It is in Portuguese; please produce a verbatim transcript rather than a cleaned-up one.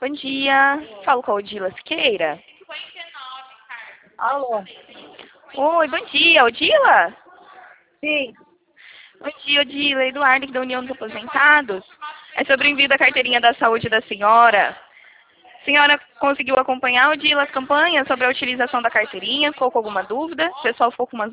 Bom dia. Falo com a Odila Siqueira. Alô? Oi, bom dia, Odila? Sim. Bom dia, Odila. Eduardo, aqui da União dos Aposentados. É sobre o envio da carteirinha da saúde da senhora. A senhora conseguiu acompanhar, Odila, as campanhas sobre a utilização da carteirinha? Ficou com alguma dúvida? O pessoal ficou com umas